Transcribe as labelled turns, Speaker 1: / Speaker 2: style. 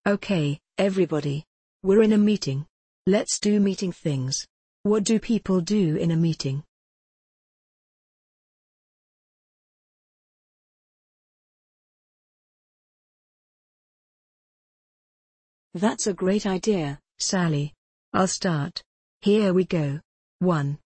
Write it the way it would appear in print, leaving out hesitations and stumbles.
Speaker 1: Okay, everybody. We're in a meeting. Let's do meeting things. What do people do in a meeting?
Speaker 2: That's a great idea,
Speaker 1: Sally. I'll start. Here we go. 1.